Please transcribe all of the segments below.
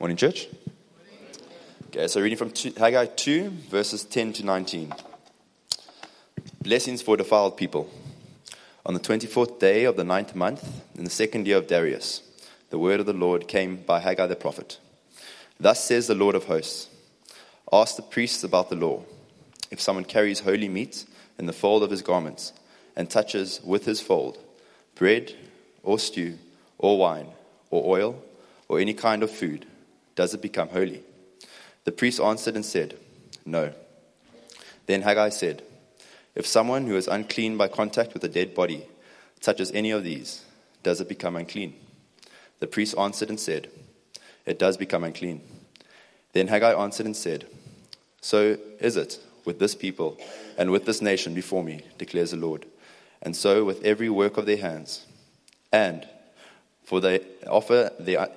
Morning, church. Okay, so reading from Haggai 2, verses 10 to 19. Blessings for defiled people. On the 24th day of the 9th month, in the 2nd year of Darius, the word of the Lord came by Haggai the prophet. Thus says the Lord of hosts, ask the priests about the law. If someone carries holy meat in the fold of his garments, and touches with his fold bread, or stew, or wine, or oil, or any kind of food, does it become holy? The priest answered and said, no. Then Haggai said, if someone who is unclean by contact with a dead body touches any of these, does it become unclean? The priest answered and said, it does become unclean. Then Haggai answered and said, so is it with this people and with this nation before me, declares the Lord, and so with every work of their hands. And what they offer there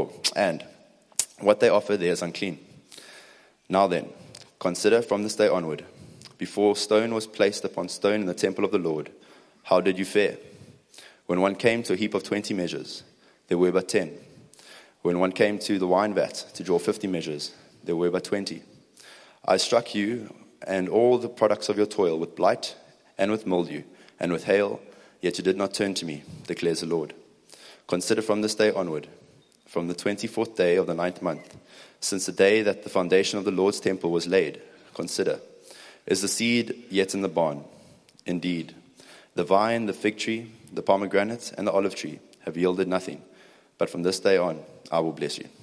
is unclean. Now then, consider from this day onward, before stone was placed upon stone in the temple of the Lord, how did you fare? When one came to a heap of 20 measures, there were but 10. When one came to the wine vat to draw 50 measures, there were but 20. I struck you and all the products of your toil with blight and with mildew and with hail, yet you did not turn to me, declares the Lord. Consider from this day onward, from the 24th day of the 9th month, since the day that the foundation of the Lord's temple was laid, consider, is the seed yet in the barn? Indeed, the vine, the fig tree, the pomegranate, and the olive tree have yielded nothing, but from this day on I will bless you.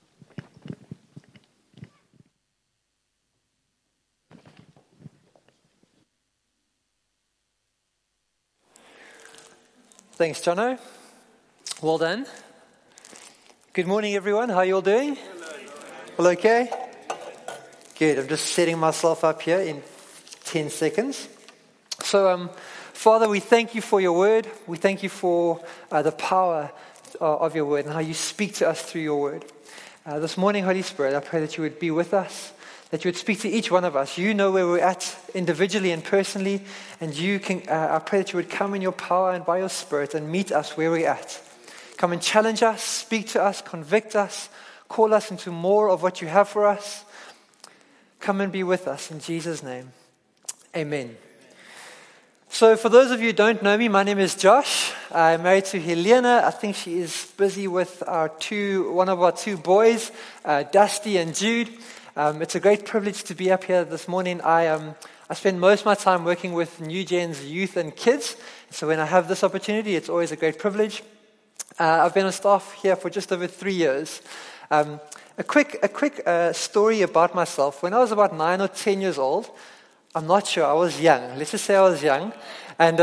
Thanks, Jono. Well done. Good morning, everyone. How are you all doing? All okay? Good. I'm just setting myself up here in 10 seconds. So, Father, we thank you for your word. We thank you for the power of your word and how you speak to us through your word. This morning, Holy Spirit, I pray that you would be with us, that you would speak to each one of us. You know where we're at individually and personally, and I pray that you would come in your power and by your Spirit and meet us where we're at. Come and challenge us, speak to us, convict us, call us into more of what you have for us. Come and be with us in Jesus' name. Amen. So for those of you who don't know me, my name is Josh. I'm married to Helena. I think she is busy with one of our two boys, Dusty and Jude. It's a great privilege to be up here this morning. I spend most of my time working with New Gen's youth and kids. So when I have this opportunity, it's always a great privilege. I've been on staff here for just over 3 years. A quick story about myself. When I was about 9 or 10 years old, I'm not sure, I was young. Let's just say I was young. And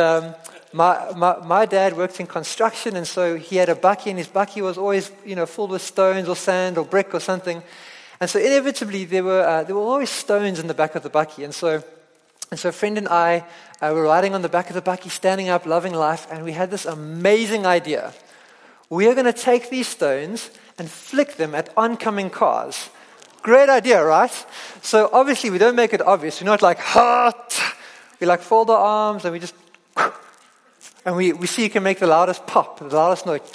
my dad worked in construction, and so he had a bakkie, and his bakkie was always, filled with stones or sand or brick or something. And so inevitably there were always stones in the back of the bakkie. And so a friend and I were riding on the back of the bakkie, standing up, loving life, and we had this amazing idea. We are going to take these stones and flick them at oncoming cars. Great idea, right? So obviously we don't make it obvious. We're not like, we like fold our arms and we just, and we see you can make the loudest pop, the loudest noise.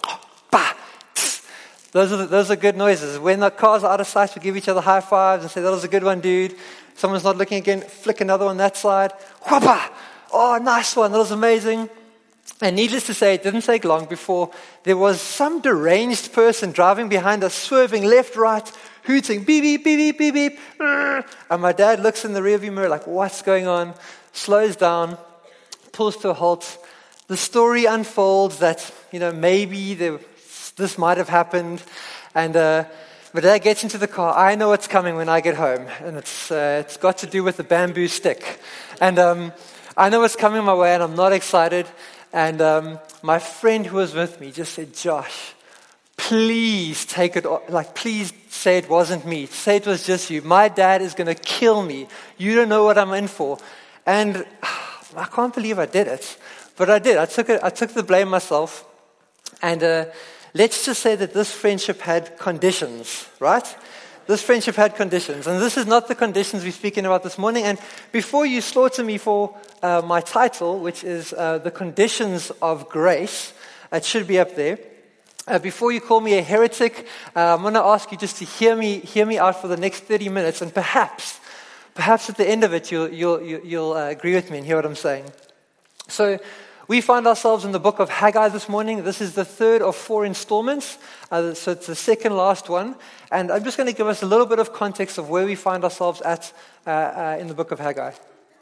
Those are good noises. When the cars are out of sight, we give each other high fives and say, that was a good one, dude. Someone's not looking again, flick another one that side. Whoppa! Oh, nice one, that was amazing. And needless to say, it didn't take long before there was some deranged person driving behind us, swerving left, right, hooting, beep, beep, beep, beep, beep, beep. And my dad looks in the rearview mirror like, what's going on? Slows down, pulls to a halt. The story unfolds that, maybe this might have happened. And my dad gets into the car. I know what's coming when I get home. And it's got to do with the bamboo stick. And I know what's coming my way, and I'm not excited. And my friend who was with me just said, Josh, please take it, please say it wasn't me. Say it was just you. My dad is going to kill me. You don't know what I'm in for. And I can't believe I did it. But I did. I took the blame myself. And let's just say that this friendship had conditions, right? This friendship had conditions. And this is not the conditions we're speaking about this morning. And before you slaughter me for my title, which is The Conditions of Grace, it should be up there. Before you call me a heretic, I'm going to ask you just to hear me out for the next 30 minutes, and perhaps at the end of it, you'll agree with me and hear what I'm saying. So, we find ourselves in the book of Haggai this morning. This is the third of 4 installments, so it's the second last one. And I'm just going to give us a little bit of context of where we find ourselves at in the book of Haggai.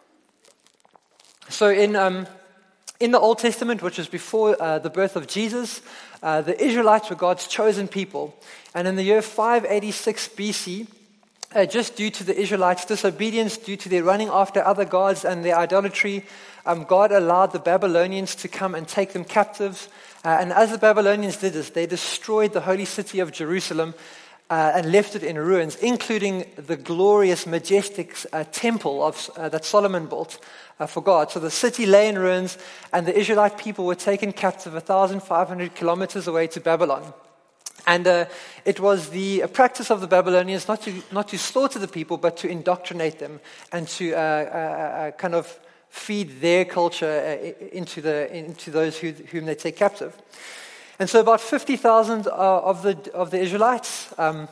So, in the Old Testament, which is before the birth of Jesus, the Israelites were God's chosen people. And in the year 586 BC, just due to the Israelites' disobedience, due to their running after other gods and their idolatry, God allowed the Babylonians to come and take them captives. And as the Babylonians did this, they destroyed the holy city of Jerusalem and left it in ruins, including the glorious, majestic temple that Solomon built for God. So the city lay in ruins, and the Israelite people were taken captive 1,500 kilometers away to Babylon. And it was the practice of the Babylonians not to slaughter the people, but to indoctrinate them and to kind of feed their culture into those whom they take captive. And so about 50,000 of the Israelites, a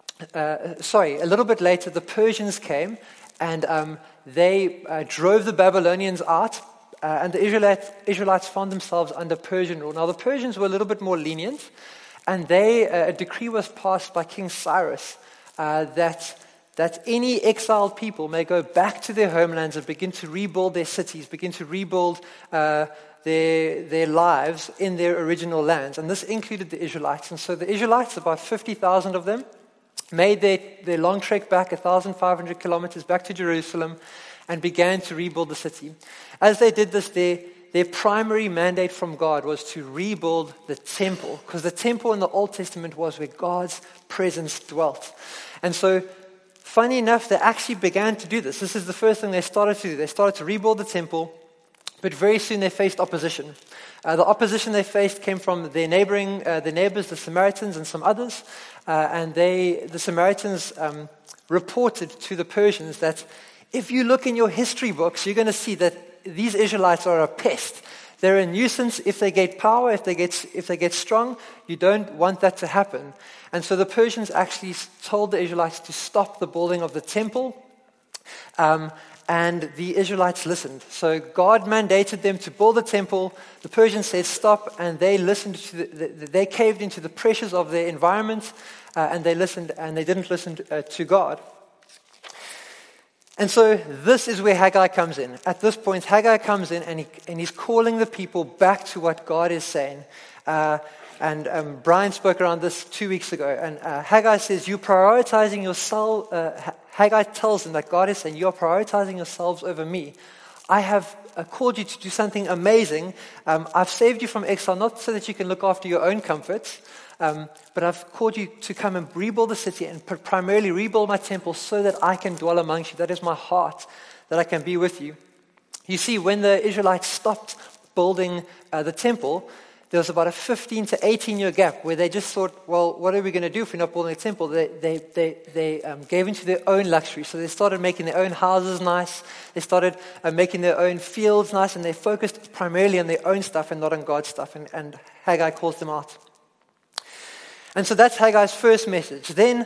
little bit later, the Persians came, and they drove the Babylonians out, and the Israelites found themselves under Persian rule. Now, the Persians were a little bit more lenient, and a decree was passed by King Cyrus that any exiled people may go back to their homelands and begin to rebuild their cities, begin to rebuild their lives in their original lands. And this included the Israelites. And so the Israelites, about 50,000 of them, made their long trek back 1,500 kilometers back to Jerusalem and began to rebuild the city. As they did this, their primary mandate from God was to rebuild the temple, because the temple in the Old Testament was where God's presence dwelt. And so, funny enough, they actually began to do this. This is the first thing they started to do. They started to rebuild the temple, but very soon they faced opposition. The opposition they faced came from their neighbors, the Samaritans and some others. And the Samaritans reported to the Persians that if you look in your history books, you're going to see that these Israelites are a pest. They're a nuisance. If they get power, if they get strong, you don't want that to happen. And so the Persians actually told the Israelites to stop the building of the temple. And the Israelites listened. So God mandated them to build the temple. The Persians said stop, and they listened they caved into the pressures of their environment, and they listened, and they didn't listen to God. And so this is where Haggai comes in. At this point, Haggai comes in, and he's calling the people back to what God is saying. And Brian spoke around this 2 weeks ago. And Haggai says, you're prioritizing yourself. Haggai tells them that God is saying, you're prioritizing yourselves over me. I have called you to do something amazing. I've saved you from exile, not so that you can look after your own comforts, but I've called you to come and rebuild the city and primarily rebuild my temple so that I can dwell amongst you. That is my heart, that I can be with you. You see, when the Israelites stopped building the temple, there was about a 15 to 18-year gap where they just thought, well, what are we going to do if we're not building a temple? They gave into their own luxury. So they started making their own houses nice. They started making their own fields nice, and they focused primarily on their own stuff and not on God's stuff. And Haggai calls them out. And so that's Haggai's first message. Then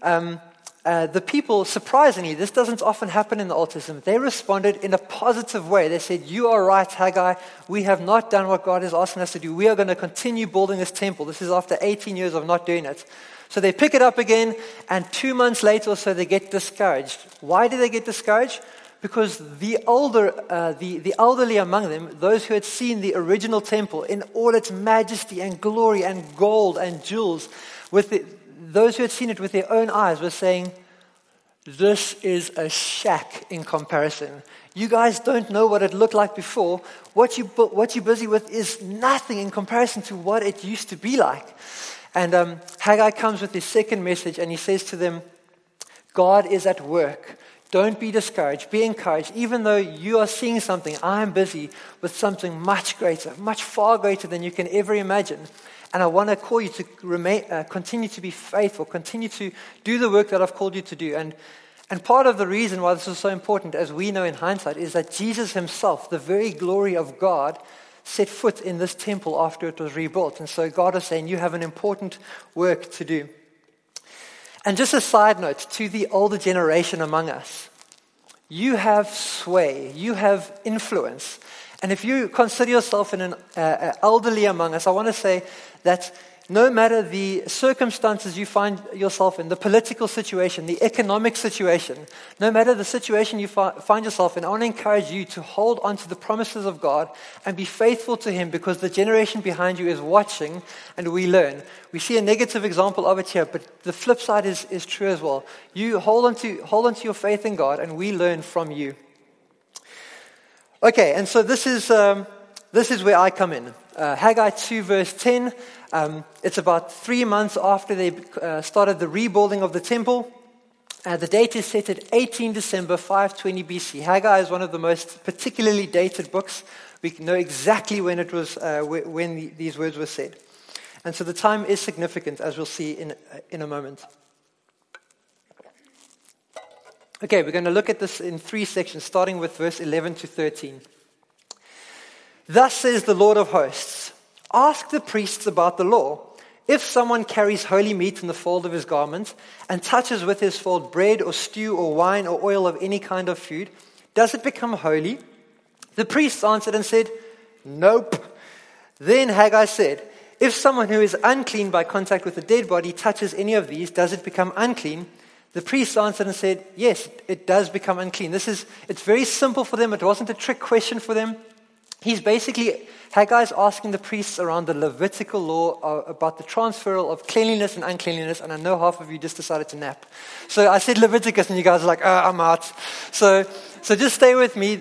the people, surprisingly, this doesn't often happen in the Old Testament, they responded in a positive way. They said, you are right, Haggai. We have not done what God is asking us to do. We are going to continue building this temple. This is after 18 years of not doing it. So they pick it up again, and 2 months later or so, they get discouraged. Why do they get discouraged? Because the elderly among them, those who had seen the original temple in all its majesty and glory and gold and jewels, those who had seen it with their own eyes were saying, this is a shack in comparison. You guys don't know what it looked like before. What you're busy with is nothing in comparison to what it used to be like. And Haggai comes with his second message, and he says to them, God is at work. Don't be discouraged. Be encouraged. Even though you are seeing something, I am busy with something much greater, much far greater than you can ever imagine. And I want to call you to continue to be faithful, continue to do the work that I've called you to do. And part of the reason why this is so important, as we know in hindsight, is that Jesus himself, the very glory of God, set foot in this temple after it was rebuilt. And so God is saying, you have an important work to do. And just a side note to the older generation among us, you have sway, you have influence. And if you consider yourself an elderly among us, I want to say that no matter the circumstances you find yourself in, the political situation, the economic situation, no matter the situation you find yourself in, I want to encourage you to hold on to the promises of God and be faithful to Him, because the generation behind you is watching and we learn. We see a negative example of it here, but the flip side is true as well. You hold on to your faith in God, and we learn from you. Okay, and so this is where I come in. Haggai 2 verse 10. It's about 3 months after they started the rebuilding of the temple. The date is set at 18 December 520 BC. Haggai is one of the most particularly dated books. We know exactly when it was when these words were said, and so the time is significant, as we'll see in a moment. Okay, we're going to look at this in 3 sections, starting with verse 11 to 13. Thus says the Lord of hosts, ask the priests about the law. If someone carries holy meat in the fold of his garment and touches with his fold bread or stew or wine or oil of any kind of food, does it become holy? The priests answered and said, nope. Then Haggai said, if someone who is unclean by contact with a dead body touches any of these, does it become unclean? The priests answered and said, yes, it does become unclean. It's very simple for them. It wasn't a trick question for them. Haggai's asking the priests around the Levitical law about the transferal of cleanliness and uncleanliness, and I know half of you just decided to nap. So I said Leviticus, and you guys are like, I'm out. So just stay with me.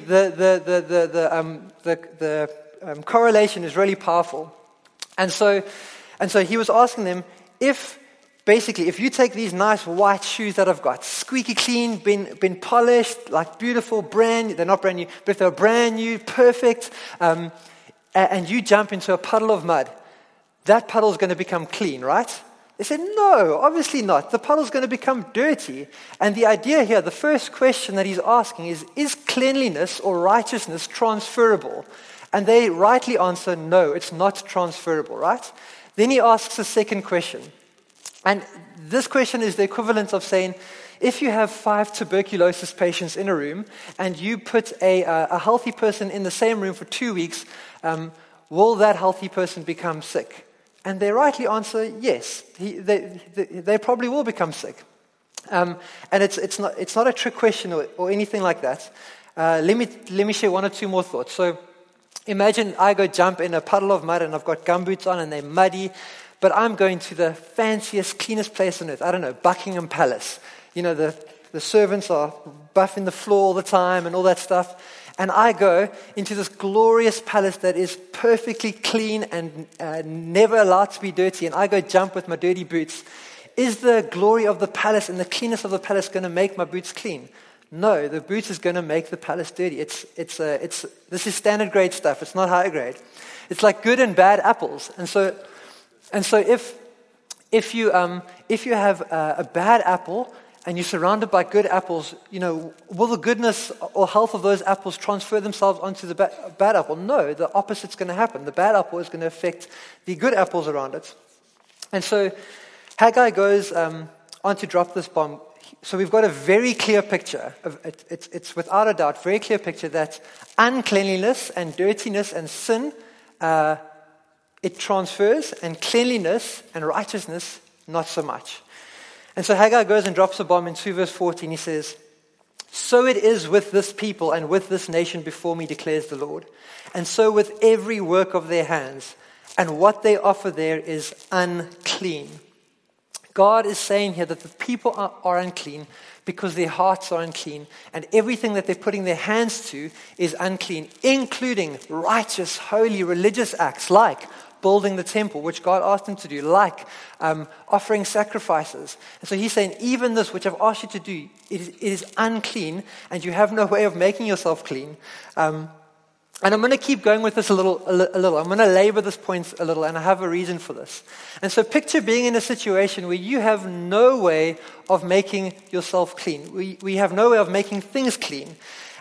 The correlation is really powerful. And so he was asking them, if you take these nice white shoes that I've got, squeaky clean, been polished, like beautiful, they're not brand new, but if they're brand new, perfect, and you jump into a puddle of mud, that puddle is going to become clean, right? They said, no, obviously not. The puddle is going to become dirty. And the idea here, the first question that he's asking is cleanliness or righteousness transferable? And they rightly answer, no, it's not transferable, right? Then he asks a second question. And this question is the equivalent of saying, if you have 5 tuberculosis patients in a room and you put a healthy person in the same room for 2 weeks, will that healthy person become sick? And they rightly answer, yes. They probably will become sick. And it's not a trick question or anything like that. Let me share 1 or 2 more thoughts. So imagine I go jump in a puddle of mud and I've got gumboots on and they're muddy. But I'm going to the fanciest, cleanest place on earth. I don't know, Buckingham Palace. You know, the servants are buffing the floor all the time and all that stuff. And I go into this glorious palace that is perfectly clean and never allowed to be dirty. And I go jump with my dirty boots. Is the glory of the palace and the cleanness of the palace going to make my boots clean? No, the boots is going to make the palace dirty. This is standard grade stuff. It's not higher grade. It's like good and bad apples. And so if you have a bad apple and you're surrounded by good apples, will the goodness or health of those apples transfer themselves onto the bad apple? No, the opposite's going to happen. The bad apple is going to affect the good apples around it. And so Haggai goes on to drop this bomb. So we've got a very clear picture. It's without a doubt, very clear picture that uncleanliness and dirtiness and sin it transfers, and cleanliness and righteousness, not so much. And so Haggai goes and drops a bomb in 2 verse 14. He says, so it is with this people and with this nation before me, declares the Lord. And so with every work of their hands, and what they offer there is unclean. God is saying here that the people are unclean because their hearts are unclean, and everything that they're putting their hands to is unclean, including righteous, holy, religious acts like building the temple, which God asked them to do, like offering sacrifices. And so he's saying, even this, which I've asked you to do, it is unclean, and you have no way of making yourself clean. And I'm going to keep going with this a little. I'm going to labor this point a little, and I have a reason for this. And so picture being in a situation where you have no way of making yourself clean. We have no way of making things clean.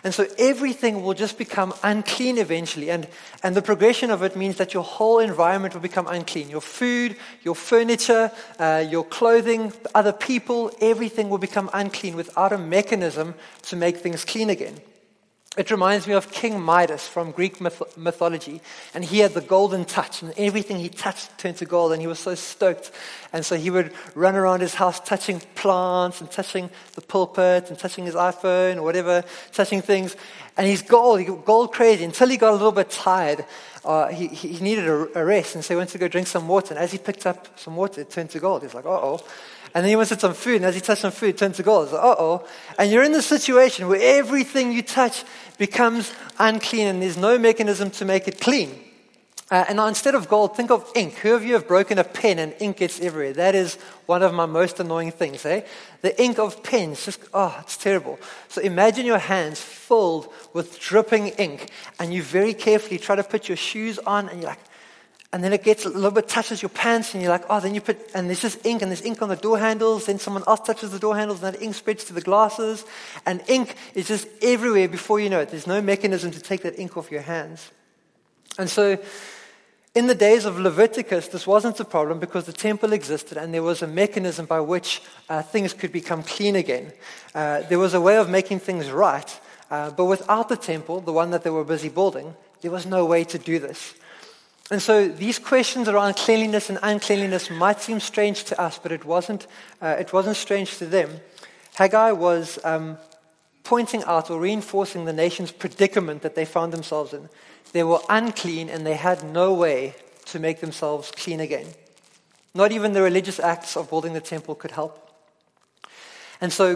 And so everything will just become unclean eventually. And the progression of it means that your whole environment will become unclean. Your food, your furniture, your clothing, other people, everything will become unclean without a mechanism to make things clean again. It reminds me of King Midas from Greek mythology. And he had the golden touch, and everything he touched turned to gold, and he was so stoked. And so he would run around his house touching plants and touching the pulpit and touching his iPhone or whatever, touching things. And he got gold crazy until he got a little bit tired. He needed a rest, and so he went to go drink some water. And as he picked up some water, it turned to gold. He's like, uh-oh. And then he wanted some food, and as he touched some food, it turned to gold. He's like, uh-oh. And you're in this situation where everything you touch becomes unclean, and there's no mechanism to make it clean. And now instead of gold, think of ink. Who of you have broken a pen and ink gets everywhere? That is one of my most annoying things, eh? The ink of pens, it's terrible. So imagine your hands filled with dripping ink, and you very carefully try to put your shoes on, and you're like, and then it gets a little bit, touches your pants, and you're like, then you put, and there's just ink, and there's ink on the door handles, then someone else touches the door handles, and that ink spreads to the glasses, and ink is just everywhere before you know it. There's no mechanism to take that ink off your hands. And so, in the days of Leviticus, this wasn't a problem because the temple existed, and there was a mechanism by which things could become clean again. There was a way of making things right, but without the temple, the one that they were busy building, there was no way to do this. And so these questions around cleanliness and uncleanliness might seem strange to us, but it wasn't strange to them. Haggai was pointing out or reinforcing the nation's predicament that they found themselves in. They were unclean, and they had no way to make themselves clean again. Not even the religious acts of building the temple could help. And so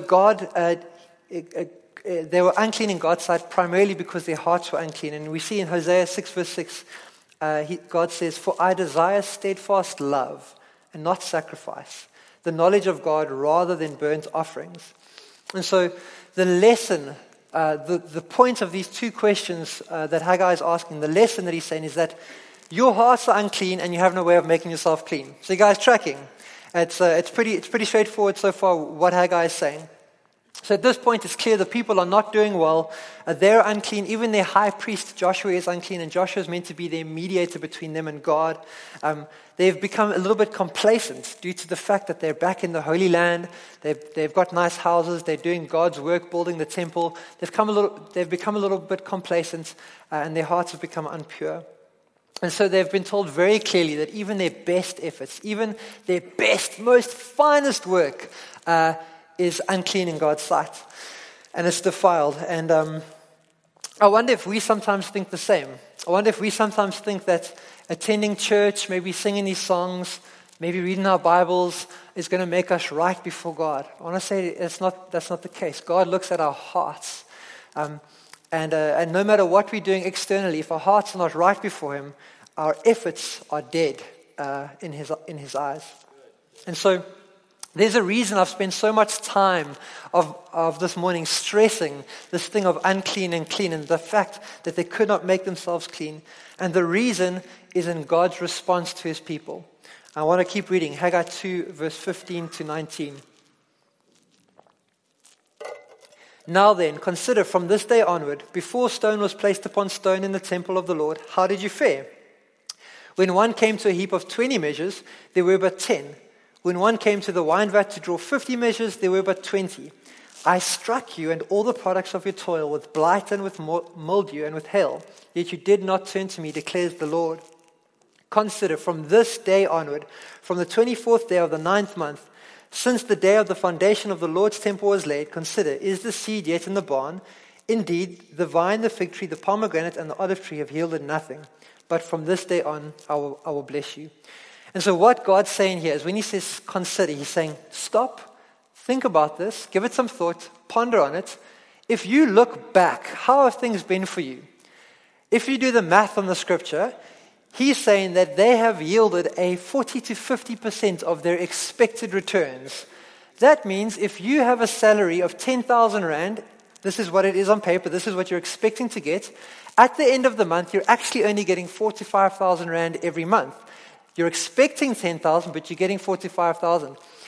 they were unclean in God's sight primarily because their hearts were unclean. And we see in Hosea 6 verse 6, God says, "For I desire steadfast love and not sacrifice, the knowledge of God rather than burnt offerings." And so the lesson, the point of these two questions that Haggai is asking, the lesson that he's saying is that your hearts are unclean and you have no way of making yourself clean. So you guys tracking? It's pretty straightforward so far what Haggai is saying. So at this point, it's clear the people are not doing well. They're unclean. Even their high priest, Joshua, is unclean, and Joshua is meant to be their mediator between them and God. They've become a little bit complacent due to the fact that they're back in the Holy Land. They've got nice houses. They're doing God's work, building the temple. They've become a little bit complacent, and their hearts have become impure. And so they've been told very clearly that even their best efforts, even their best, most finest work, is unclean in God's sight, and it's defiled. And I wonder if we sometimes think the same. I wonder if we sometimes think that attending church, maybe singing these songs, maybe reading our Bibles is going to make us right before God. I want to say that's not the case. God looks at our hearts, and no matter what we're doing externally, if our hearts are not right before Him, our efforts are dead in His eyes. And so there's a reason I've spent so much time of this morning stressing this thing of unclean and clean, and the fact that they could not make themselves clean. And the reason is in God's response to His people. I want to keep reading Haggai 2, verse 15 to 19. "Now then, consider from this day onward, before stone was placed upon stone in the temple of the Lord, how did you fare? When one came to a heap of 20 measures, there were but 10. When one came to the wine vat to draw 50 measures, there were but 20. I struck you and all the products of your toil with blight and with mildew and with hail, yet you did not turn to me, declares the Lord. Consider from this day onward, from the 24th day of the 9th month, since the day of the foundation of the Lord's temple was laid, consider, is the seed yet in the barn? Indeed, the vine, the fig tree, the pomegranate, and the olive tree have yielded nothing. But from this day on, I will bless you." And so what God's saying here is when He says consider, He's saying stop, think about this, give it some thought, ponder on it. If you look back, how have things been for you? If you do the math on the scripture, He's saying that they have yielded a 40 to 50% of their expected returns. That means if you have a salary of 10,000 Rand, this is what it is on paper, this is what you're expecting to get. At the end of the month, you're actually only getting 4,000 to 5,000 Rand every month. You're expecting 10,000, but you're getting 4,000 to 5,000.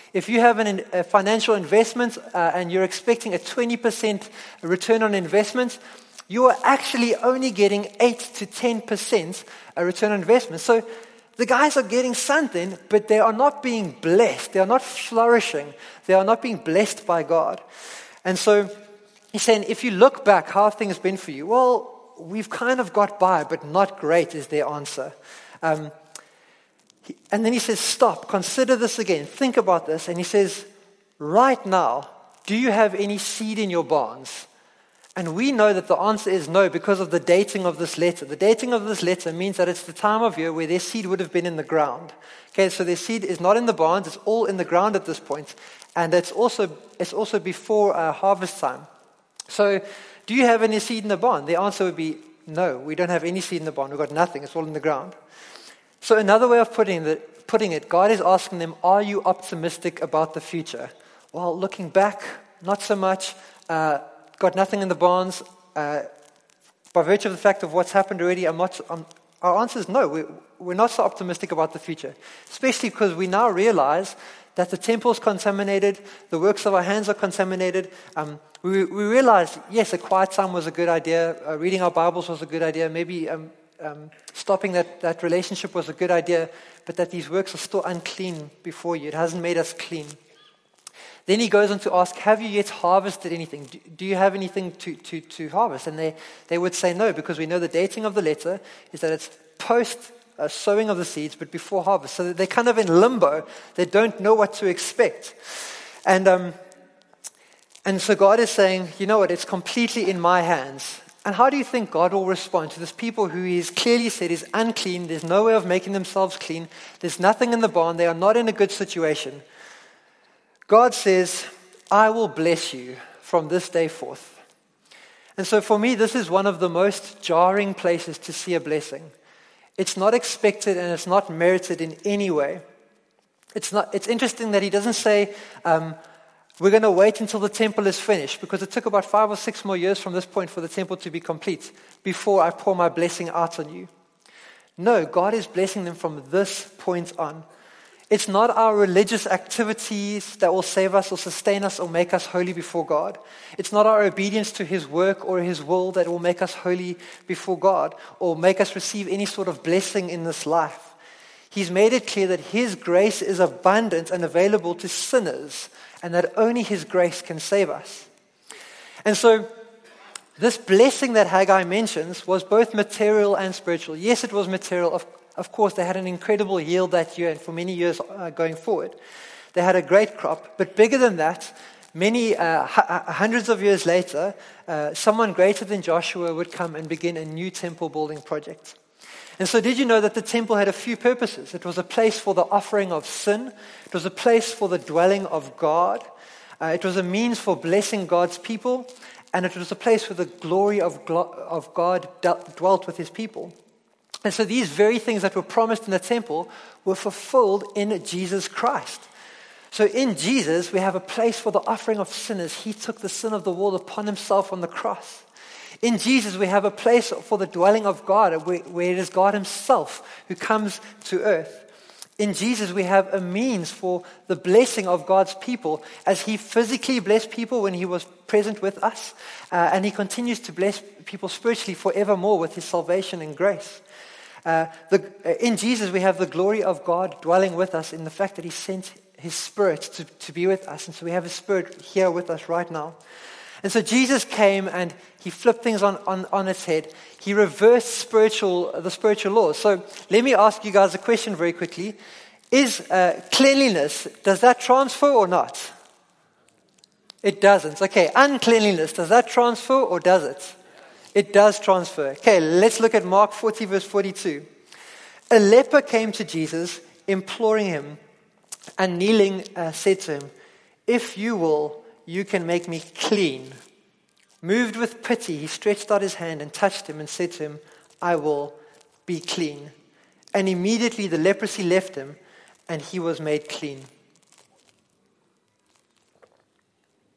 If you have a financial investment and you're expecting a 20% return on investment, you are actually only getting 8 to 10% a return on investment. So the guys are getting something, but they are not being blessed. They are not flourishing. They are not being blessed by God. And so he's saying, if you look back, how have things been for you? Well, we've kind of got by, but not great is their answer. And then he says, stop, consider this again, think about this. And he says, right now, do you have any seed in your barns? And we know that the answer is no because of the dating of this letter. The dating of this letter means that it's the time of year where their seed would have been in the ground. Okay, so their seed is not in the barns, it's all in the ground at this point. And it's also before harvest time. So, do you have any seed in the barn? The answer would be no, we don't have any seed in the barn. We've got nothing, it's all in the ground. So another way of putting it, God is asking them, are you optimistic about the future? Well, looking back, not so much. Got nothing in the barns. By virtue of the fact of what's happened already, our answer is no. We're not so optimistic about the future. Especially because we now realize that the temple is contaminated, the works of our hands are contaminated. We realize, yes, a quiet time was a good idea. Reading our Bibles was a good idea. Maybe stopping that relationship was a good idea. But that these works are still unclean before you. It hasn't made us clean. Then he goes on to ask, have you yet harvested anything? Do you have anything to harvest? And they would say no, because we know the dating of the letter is that it's post sowing of the seeds, but before harvest. So they're kind of in limbo. They don't know what to expect. And so God is saying, you know what, it's completely in my hands. And how do you think God will respond to this people who He's clearly said is unclean? There's no way of making themselves clean. There's nothing in the barn. They are not in a good situation. God says, I will bless you from this day forth. And so for me, this is one of the most jarring places to see a blessing. It's not expected and it's not merited in any way. It's interesting that he doesn't say, we're going to wait until the temple is finished, because it took about 5 or 6 more years from this point for the temple to be complete before I pour my blessing out on you. No, God is blessing them from this point on. It's not our religious activities that will save us or sustain us or make us holy before God. It's not our obedience to His work or His will that will make us holy before God or make us receive any sort of blessing in this life. He's made it clear that His grace is abundant and available to sinners, and that only His grace can save us. And so, this blessing that Haggai mentions was both material and spiritual. Yes, it was material. Of course, they had an incredible yield that year and for many years going forward. They had a great crop. But bigger than that, many hundreds of years later, someone greater than Joshua would come and begin a new temple building project. And so did you know that the temple had a few purposes? It was a place for the offering of sin. It was a place for the dwelling of God. It was a means for blessing God's people. And it was a place where the glory of God dwelt with His people. And so these very things that were promised in the temple were fulfilled in Jesus Christ. So in Jesus, we have a place for the offering of sinners. He took the sin of the world upon Himself on the cross. In Jesus, we have a place for the dwelling of God, where it is God Himself who comes to earth. In Jesus, we have a means for the blessing of God's people as He physically blessed people when He was present with us. And He continues to bless people spiritually forevermore with His salvation and grace. In Jesus, we have the glory of God dwelling with us in the fact that He sent His Spirit to be with us. And so we have His Spirit here with us right now. And so Jesus came and He flipped things on its head. He reversed the spiritual laws. So let me ask you guys a question very quickly. Is cleanliness, does that transfer or not? It doesn't. Okay, uncleanliness, does that transfer or does it? It does transfer. Okay, let's look at Mark 40 verse 42. A leper came to Jesus, imploring Him, and kneeling said to Him, if you will, you can make me clean. Moved with pity, He stretched out His hand and touched him and said to him, I will be clean. And immediately the leprosy left him and he was made clean.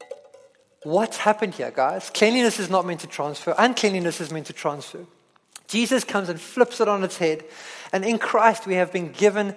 What happened here, guys? Cleanliness is not meant to transfer. Uncleanliness is meant to transfer. Jesus comes and flips it on its head. And in Christ we have been given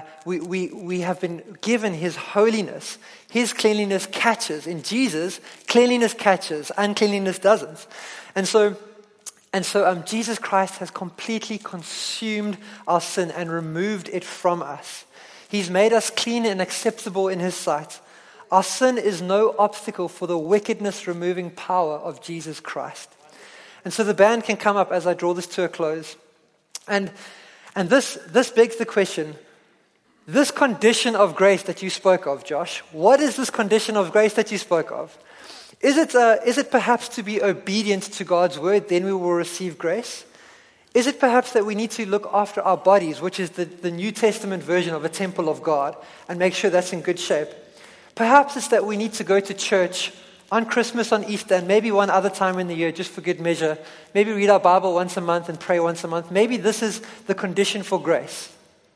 we have been given His holiness. His cleanliness catches. In Jesus, cleanliness catches, uncleanliness doesn't. And so Jesus Christ has completely consumed our sin and removed it from us. He's made us clean and acceptable in His sight. Our sin is no obstacle for the wickedness-removing power of Jesus Christ. And so the band can come up as I draw this to a close. And this begs the question, this condition of grace that you spoke of, Josh, what is this condition of grace that you spoke of? Is it perhaps to be obedient to God's word, then we will receive grace? Is it perhaps that we need to look after our bodies, which is the New Testament version of a temple of God, and make sure that's in good shape? Perhaps it's that we need to go to church on Christmas, on Easter, and maybe one other time in the year, just for good measure. Maybe read our Bible once a month and pray once a month. Maybe this is the condition for grace.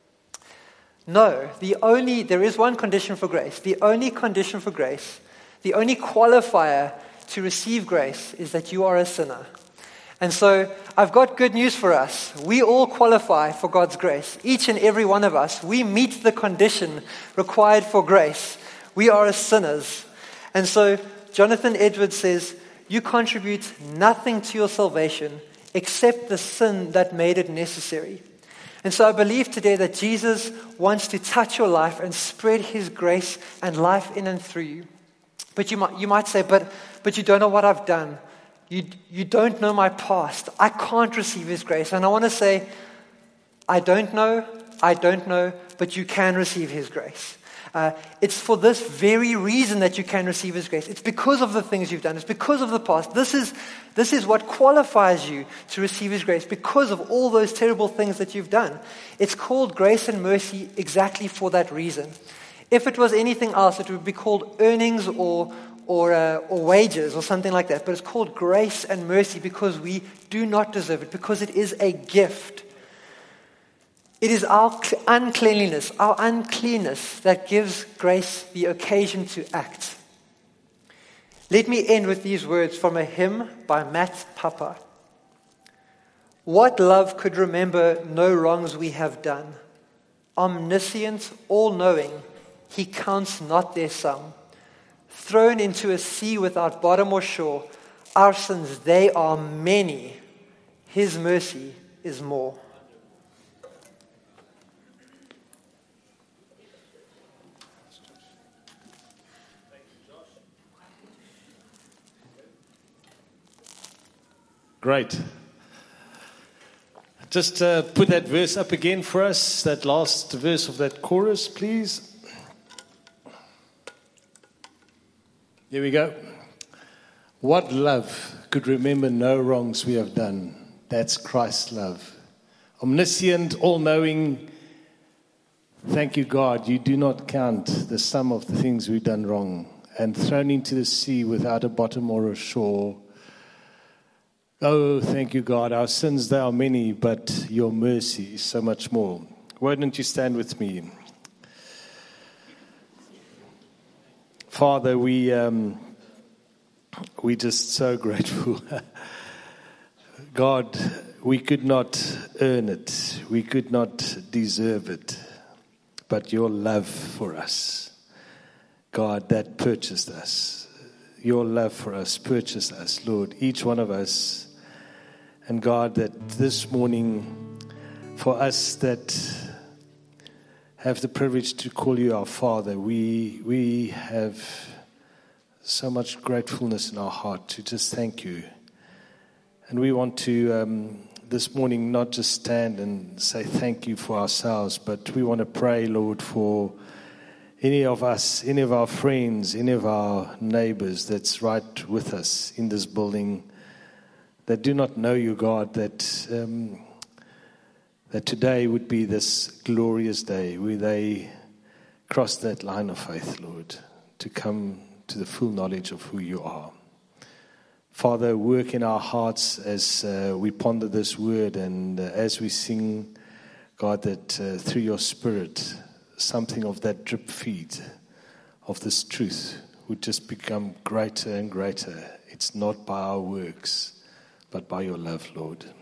No, there is one condition for grace. The only condition for grace, the only qualifier to receive grace is that you are a sinner. And so I've got good news for us. We all qualify for God's grace. Each and every one of us, we meet the condition required for grace. We are sinners. And so Jonathan Edwards says, you contribute nothing to your salvation except the sin that made it necessary. And so I believe today that Jesus wants to touch your life and spread His grace and life in and through you. But you might say, but you don't know what I've done. You don't know my past. I can't receive His grace. And I want to say, I don't know, but you can receive His grace. It's for this very reason that you can receive His grace. It's because of the things you've done. It's because of the past. This is what qualifies you to receive His grace, because of all those terrible things that you've done. It's called grace and mercy exactly for that reason. If it was anything else, it would be called earnings or wages or something like that. But it's called grace and mercy because we do not deserve it, because it is a gift. It is our uncleanness that gives grace the occasion to act. Let me end with these words from a hymn by Matt Papa. What love could remember no wrongs we have done? Omniscient, all-knowing, He counts not their sum. Thrown into a sea without bottom or shore, our sins, they are many. His mercy is more. Great. Just put that verse up again for us, that last verse of that chorus, please. Here we go. What love could remember no wrongs we have done? That's Christ's love. Omniscient, all-knowing. Thank you, God. You do not count the sum of the things we've done wrong. And thrown into the sea without a bottom or a shore. Oh, thank you, God. Our sins, they are many, but your mercy is so much more. Why don't you stand with me? Father, we're just so grateful. God, we could not earn it. We could not deserve it. But your love for us, God, that purchased us. Your love for us purchased us, Lord, each one of us. And God, that this morning, for us that have the privilege to call you our Father, we have so much gratefulness in our heart to just thank you. And we want to, this morning, not just stand and say thank you for ourselves, but we want to pray, Lord, for any of us, any of our friends, any of our neighbors that's right with us in this building, that do not know you, God, that today would be this glorious day where they cross that line of faith, Lord, to come to the full knowledge of who you are. Father, work in our hearts as we ponder this word and as we sing, God, that through your Spirit, something of that drip feed of this truth would just become greater and greater. It's not by our works, but by your love, Lord.